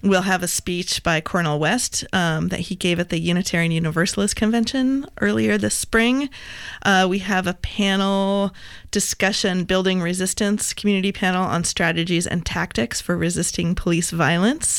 We'll have a speech by Cornel West that he gave at the Unitarian Universalist Convention earlier this spring. We have a panel discussion, Building Resistance, community panel on strategies and tactics for resisting police violence.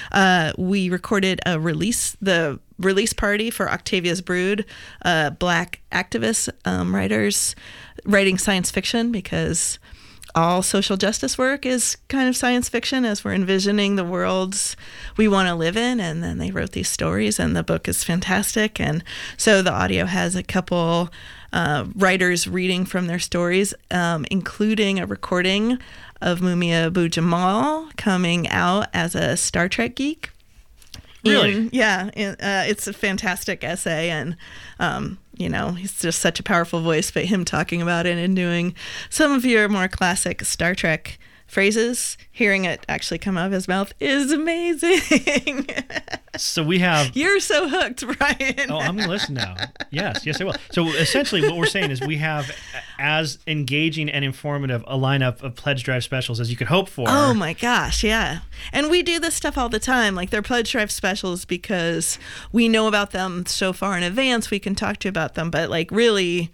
We recorded the release party for Octavia's Brood, Black activists, writers writing science fiction, because all social justice work is kind of science fiction as we're envisioning the worlds we want to live in. And then they wrote these stories, and the book is fantastic. And so the audio has a couple writers reading from their stories, including a recording of Mumia Abu-Jamal coming out as a Star Trek geek. Really? It's a fantastic essay, and he's just such a powerful voice, but him talking about it and doing some of your more classic Star Trek phrases, hearing it actually come out of his mouth is amazing. So we have... You're so hooked, Brian. Oh, I'm going to listen now. Yes, I will. So essentially what we're saying is we have as engaging and informative a lineup of Pledge Drive specials as you could hope for. Oh my gosh, yeah. And we do this stuff all the time. Like, they're Pledge Drive specials because we know about them so far in advance. We can talk to you about them. But like, really...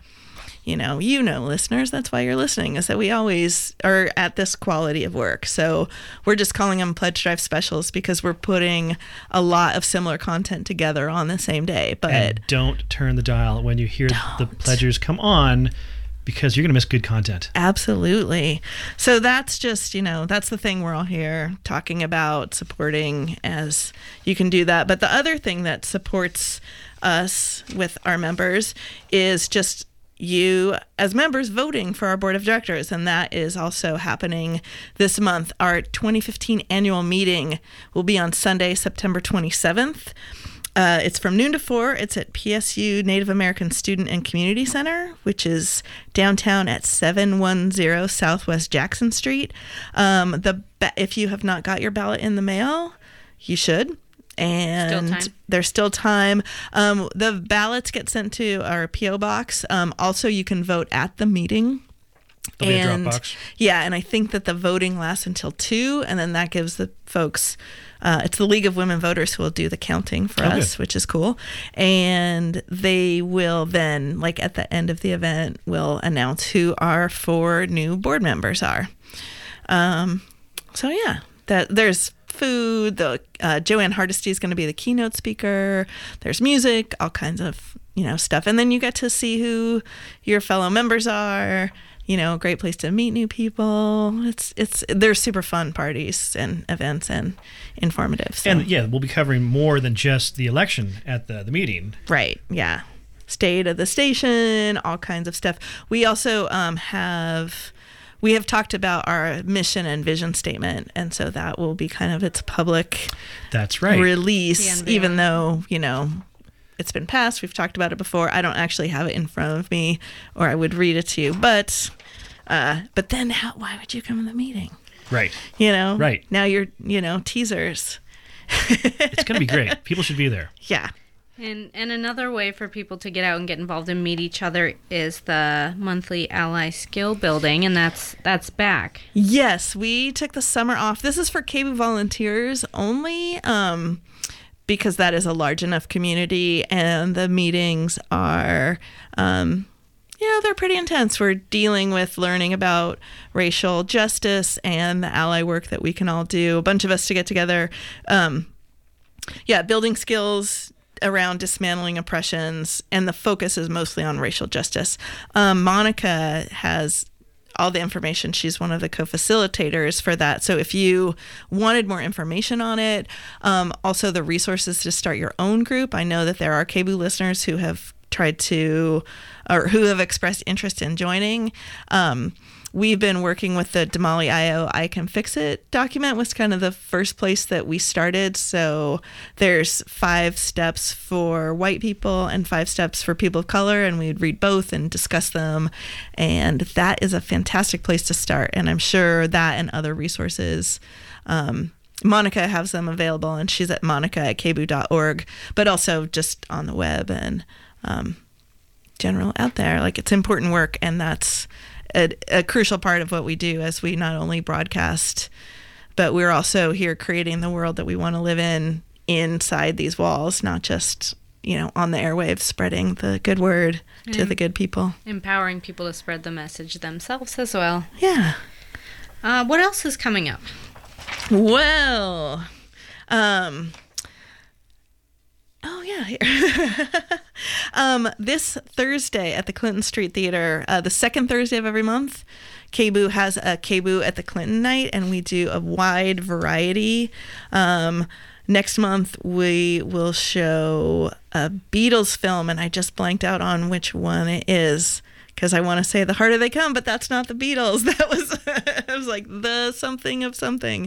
listeners, that's why you're listening, is that we always are at this quality of work. So we're just calling them Pledge Drive specials because we're putting a lot of similar content together on the same day. But and don't turn the dial when you hear the pledgers come on, because you're going to miss good content. Absolutely. So that's just, that's the thing we're all here talking about, supporting, as you can do that. But the other thing that supports us with our members is just you as members voting for our board of directors, and that is also happening this month. Our 2015 annual meeting will be on Sunday, September 27th. It's from noon to 4. It's at PSU Native American Student and Community Center, which is downtown at 710 Southwest Jackson Street. If you have not got your ballot in the mail, you should. And there's still time. The ballots get sent to our P.O. box. Also, you can vote at the meeting. There'll be a drop box. Yeah, and I think that the voting lasts until 2, and then that gives the folks... it's the League of Women Voters who will do the counting for us, which is cool. And they will then, like at the end of the event, will announce who our 4 new board members are. There's food. Joanne Hardesty is going to be the keynote speaker. There's music, all kinds of stuff, and then you get to see who your fellow members are. A great place to meet new people. They're super fun parties and events and informative. So. And we'll be covering more than just the election at the meeting. Right. Yeah. State of the station, all kinds of stuff. We also We have talked about our mission and vision statement, and so that will be kind of its public release, even though, it's been passed. We've talked about it before. I don't actually have it in front of me, or I would read it to you. But then why would you come to the meeting? Right. Right. Now you're, teasers. It's going to be great. People should be there. Yeah. And another way for people to get out and get involved and meet each other is the monthly Ally Skill Building, and that's back. Yes, we took the summer off. This is for KBOO volunteers only, because that is a large enough community, and the meetings are, they're pretty intense. We're dealing with learning about racial justice and the ally work that we can all do. A bunch of us to get together, building skills around dismantling oppressions, and the focus is mostly on racial justice. Monica has all the information. She's one of the co-facilitators for that. So if you wanted more information on it, also the resources to start your own group. I know that there are KBOO listeners who have tried to, or who have expressed interest in joining. We've been working with the Damali IO I Can Fix It document, was kind of the first place that we started. So there's 5 steps for white people and 5 steps for people of color, and we'd read both and discuss them. And that is a fantastic place to start. And I'm sure that and other resources, Monica has them available, and she's at monica@kboo.org, but also just on the web and general out there. Like, it's important work, and that's a crucial part of what we do, as we not only broadcast but we're also here creating the world that we want to live in inside these walls, not just, on the airwaves, spreading the good word to the good people. Empowering people to spread the message themselves as well. Yeah. What else is coming up? Well, this Thursday at the Clinton Street Theater, the second Thursday of every month, KBOO has a KBOO at the Clinton night, and we do a wide variety. Next month, we will show a Beatles film, and I just blanked out on which one it is, because I want to say The Harder They Come, but that's not the Beatles. That was, it was like the something of something.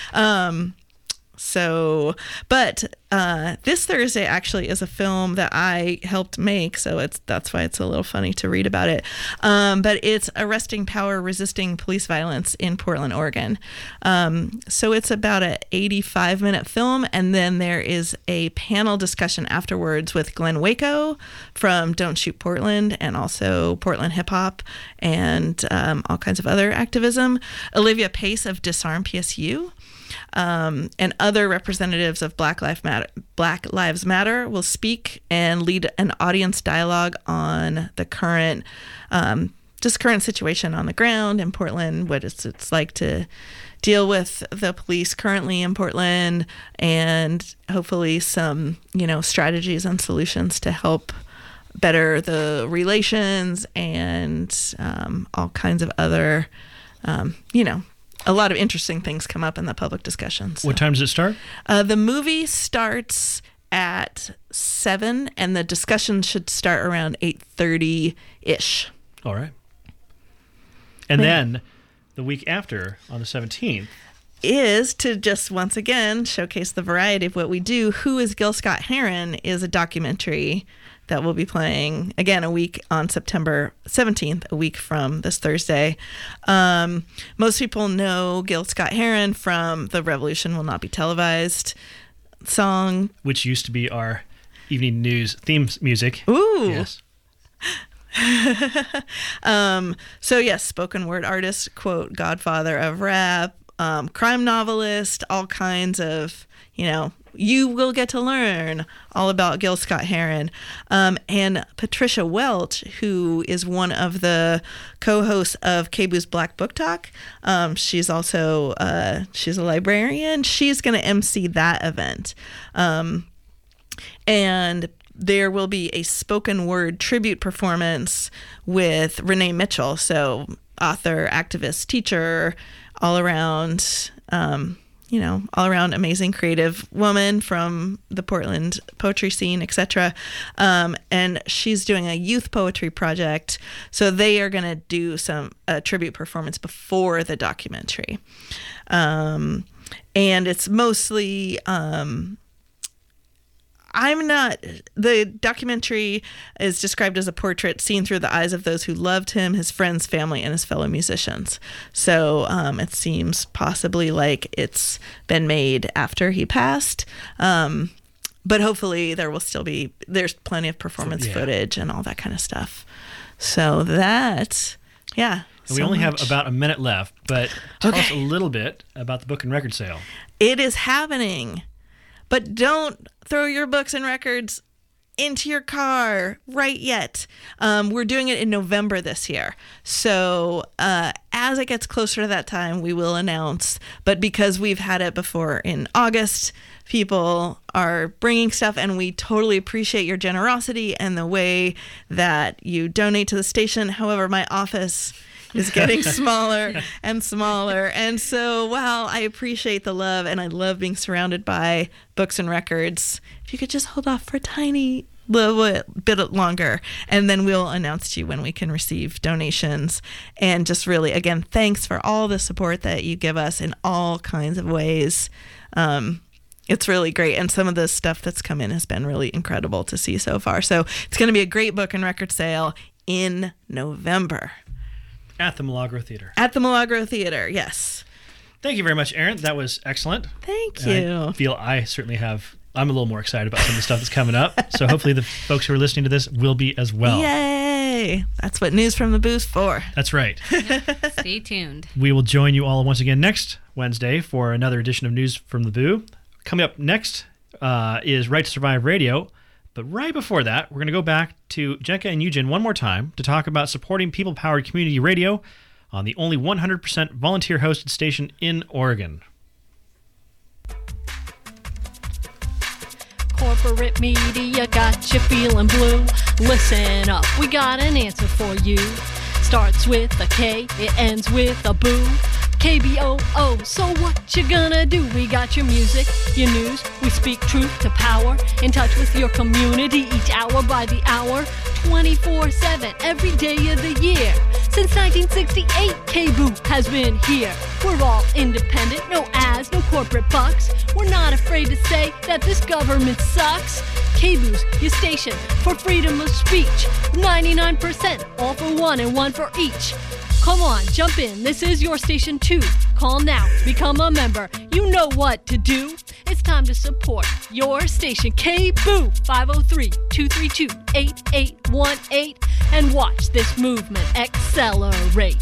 This Thursday actually is a film that I helped make, so that's why it's a little funny to read about it. But it's Arresting Power, Resisting Police Violence in Portland, Oregon. So it's about an 85-minute film, and then there is a panel discussion afterwards with Glenn Waco from Don't Shoot Portland, and also Portland Hip Hop, and all kinds of other activism. Olivia Pace of Disarm PSU. And other representatives of Black Lives Matter will speak and lead an audience dialogue on the current situation on the ground in Portland, what it's like to deal with the police currently in Portland, and hopefully some, strategies and solutions to help better the relations, and all kinds of other, a lot of interesting things come up in the public discussions. So. What time does it start? The movie starts at 7, and the discussion should start around 8:30-ish. All right. And then the week after, on the 17th, is to just once again showcase the variety of what we do. Who is Gil Scott-Heron is a documentary that will be playing again a week on September 17th, a week from this Thursday. Most people know Gil Scott-Heron from the Revolution Will Not Be Televised song, which used to be our evening news theme music. Ooh. Yes. So yes, spoken word artist, quote, godfather of rap, crime novelist, all kinds of, you will get to learn all about Gil Scott-Heron. And Patricia Welch, who is one of the co-hosts of KBOO's Black Book Talk. She's also, she's a librarian. She's going to MC that event. And there will be a spoken word tribute performance with Renee Mitchell. So author, activist, teacher, all around, all around amazing creative woman from the Portland poetry scene, etc. And she's doing a youth poetry project. So they are going to do a tribute performance before the documentary. And it's mostly, the documentary is described as a portrait seen through the eyes of those who loved him, his friends, family, and his fellow musicians. So it seems possibly like it's been made after he passed. But hopefully there's plenty of performance footage and all that kind of stuff. So that, yeah. We only have about a minute left, but tell us a little bit about the book and record sale. It is happening. But don't throw your books and records into your car right yet. We're doing it in November this year. So as it gets closer to that time, we will announce. But because we've had it before in August, people are bringing stuff, and we totally appreciate your generosity and the way that you donate to the station. However, my office is getting smaller and smaller. And so while I appreciate the love and I love being surrounded by books and records, if you could just hold off for a tiny little bit longer, and then we'll announce to you when we can receive donations. And just really, again, thanks for all the support that you give us in all kinds of ways. It's really great. And some of the stuff that's come in has been really incredible to see so far. So it's going to be a great book and record sale in November. At the Milagro Theater. At the Milagro Theater, yes. Thank you very much, Erin. That was excellent. Thank you. I feel I'm a little more excited about some of the stuff that's coming up. So hopefully the folks who are listening to this will be as well. Yay! That's what News from the Booth's for. That's right. Yep. Stay tuned. We will join you all once again next Wednesday for another edition of News from the Boo. Coming up next is Right to Survive Radio. But right before that, we're going to go back to Jenka and Eugen one more time to talk about supporting people-powered community radio on the only 100% volunteer-hosted station in Oregon. Corporate media got you feeling blue. Listen up, we got an answer for you. Starts with a K, it ends with a boo. KBOO, so what you gonna do? We got your music, your news, we speak truth to power. In touch with your community each hour by the hour. 24/7, every day of the year. Since 1968, KBOO has been here. We're all independent, no ads, no corporate bucks. We're not afraid to say that this government sucks. KBOO's your station for freedom of speech. 99%, all for one and one for each. Come on, jump in, this is your station too. Call now, become a member, you know what to do. It's time to support your station, KBOO, 503-232-8818, and watch this movement accelerate.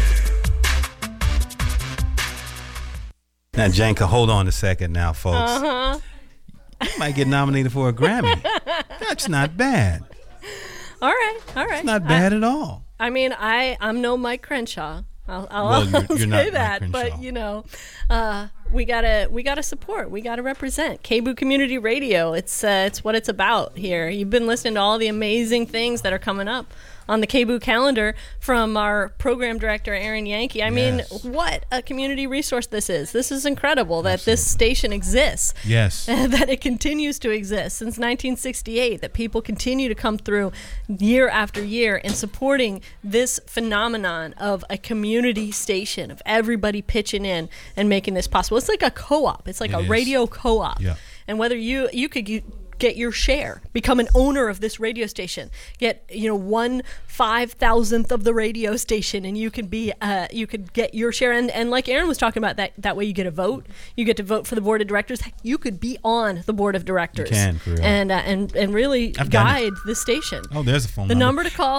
Now, Jenka, hold on a second now, folks. You might get nominated for a Grammy. That's not bad. All right. It's not bad at all. I mean, I'm no Mike Crenshaw. Well, you're say not that, Mike but we gotta support. We gotta represent KBOO Community Radio. It's what it's about here. You've been listening to all the amazing things that are coming up on the KBOO calendar from our program director, Aaron Yankee. I mean, what a community resource this is. This is incredible that this station exists. Yes. That it continues to exist since 1968, that people continue to come through year after year in supporting this phenomenon of a community station, of everybody pitching in and making this possible. It's like a co-op. It's like a radio co-op. Yeah. And whether you could get your share, become an owner of this radio station, get 1/5,000th of the radio station, and you could get your share. And like Aaron was talking about, that way you get a vote. You get to vote for the board of directors. You could be on the board of directors. You can, for real. And really guide the station. Oh, there's a phone number. The number to call: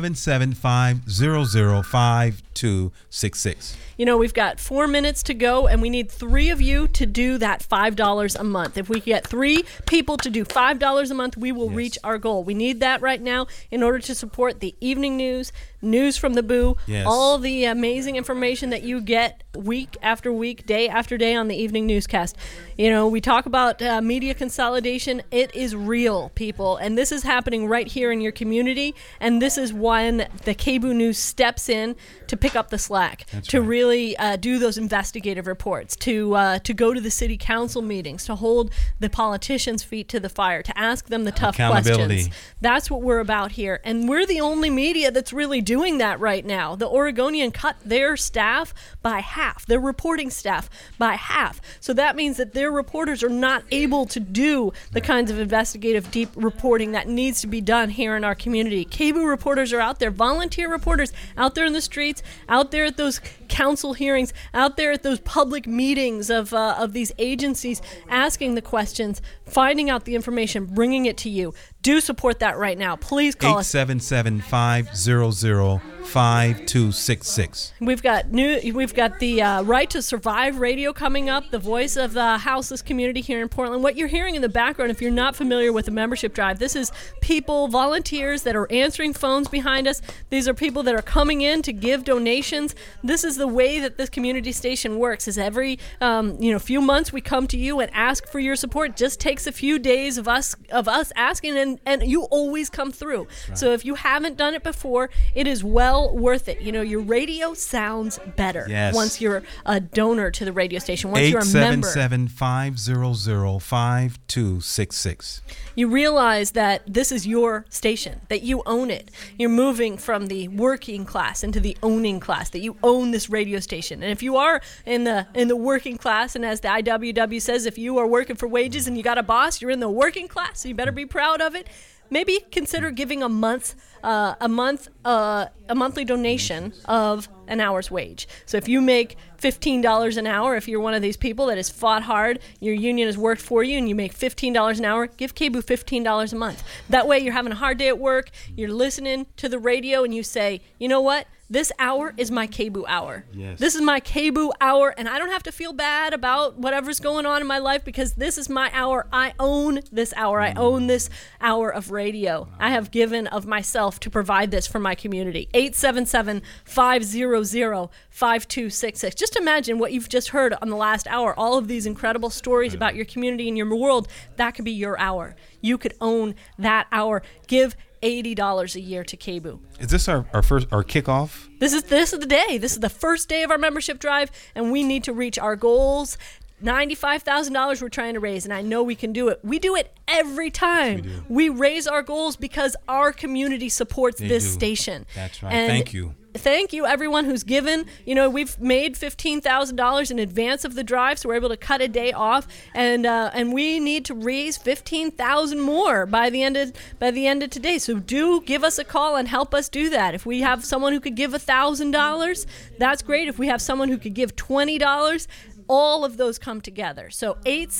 877-500-5266. We've got 4 minutes to go, and we need 3 of you to do that $5 a month. If we get 3 people to do $5 a month, we will reach our goal. We need that right now in order to support the evening news from the Boo, all the amazing information that you get week after week, day after day on the evening newscast. We talk about media consolidation. It is real, people, and this is happening right here in your community, and this is when the KBOO News steps in to pick up the slack, really do those investigative reports, to go to the city council meetings, to hold the politicians' feet to the fire, to ask them the tough questions. That's what we're about here, and we're the only media that's really doing that right now. The Oregonian cut their staff by half, their reporting staff by half. So that means that their reporters are not able to do the kinds of investigative, deep reporting that needs to be done here in our community. KBOO reporters are out there, volunteer reporters out there in the streets, out there at those council hearings, out there at those public meetings of these agencies, asking the questions, finding out the information, bringing it to you. Do support that right now. Please call us. 877-500-5266. We've got the Right to Survive radio coming up, the voice of the houseless community here in Portland. What you're hearing in the background, if you're not familiar with the membership drive, this is people, volunteers that are answering phones behind us. These are people that are coming in to give donations. This is the way that this community station works. Is every few months we come to you and ask for your support. It just takes a few days of us asking, and you always come through. Right. So if you haven't done it before, it is well worth it. Your radio sounds better once you're a donor to the radio station, once you're a member. 877-500-5266. You realize that this is your station, that you own it. You're moving from the working class into the owning class, that you own this radio station. And if you are in the working class, and as the IWW says, if you are working for wages and you got a boss, you're in the working class, so you better be proud of it. Maybe consider giving a monthly donation of an hour's wage. So if you make $15 an hour, if you're one of these people that has fought hard, your union has worked for you, and you make $15 an hour, give KBOO $15 a month. That way you're having a hard day at work, you're listening to the radio, and you say, you know what? This hour is my KBOO hour. Yes. This is my KBOO hour, and I don't have to feel bad about whatever's going on in my life because this is my hour. I own this hour. I own this hour of radio. I have given of myself to provide this for my community. 877-500-5266. Just imagine what you've just heard on the last hour, all of these incredible stories about your community and your world. That could be your hour. You could own that hour. Give $80 a year to KBOO. Is this our kickoff? This is the day. This is the first day of our membership drive, and we need to reach our goals. $95,000 we're trying to raise, and I know we can do it. We do it every time. We raise our goals because our community supports this station. That's right. And thank you. Thank you, everyone who's given. You know, we've made $15,000 in advance of the drive, so we're able to cut a day off, and we need to raise $15,000 more by the end of today. So do give us a call and help us do that. If we have someone who could give $1,000, that's great. If we have someone who could give $20, all of those come together. So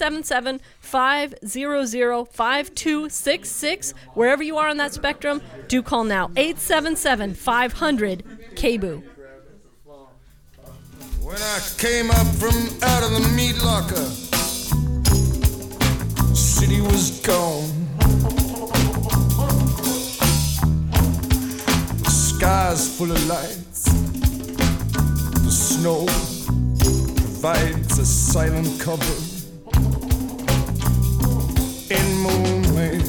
877-500-5266. Wherever you are on that spectrum, do call now. 877-500-KBOO. When I came up from out of the meat locker, city was gone. The sky's full of lights. The snow provides a silent cover in moonlight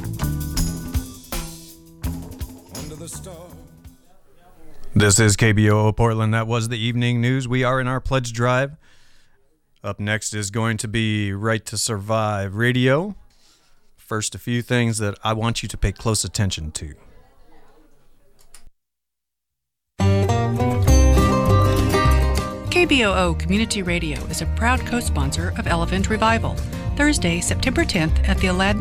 under the stars. This is KBOO Portland. That was the evening news. We are in our pledge drive. Up next is going to be Right to Survive Radio. First, a few things that I want you to pay close attention to. KBOO Community Radio is a proud co-sponsor of Elephant Revival. Thursday, September 10th at the Aladdin